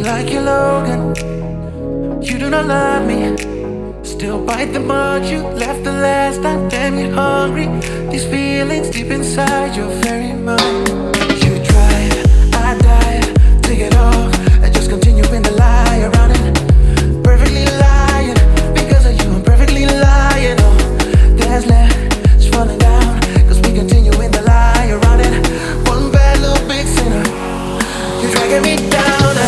like you're Logan. You do not love me. Still bite the mud you left the last time. Damn, you're hungry. These feelings deep inside your very mind. You drive, I dive, take it off, and just continue in the lie around it. Perfectly lying, because of you I'm perfectly lying. Oh, there's less falling down, cause we continue in the lie around it. One bad little big sinner, you're dragging me down.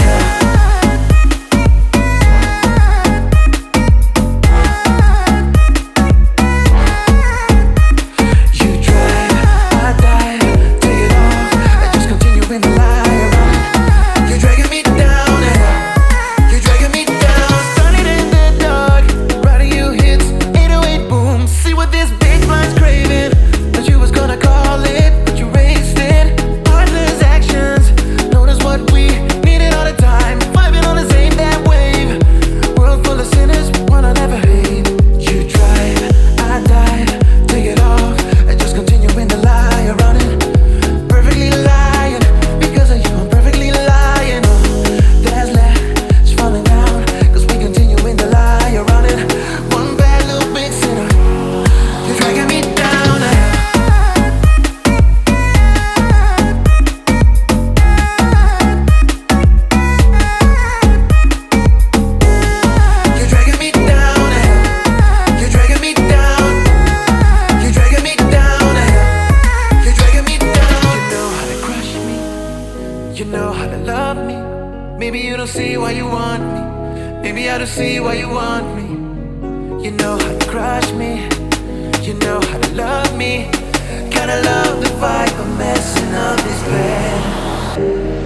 You know how to love me. Maybe you don't see why you want me. Maybe I don't see why you want me. You know how to crush me. You know how to love me. Kinda love the vibe of messing up this bed.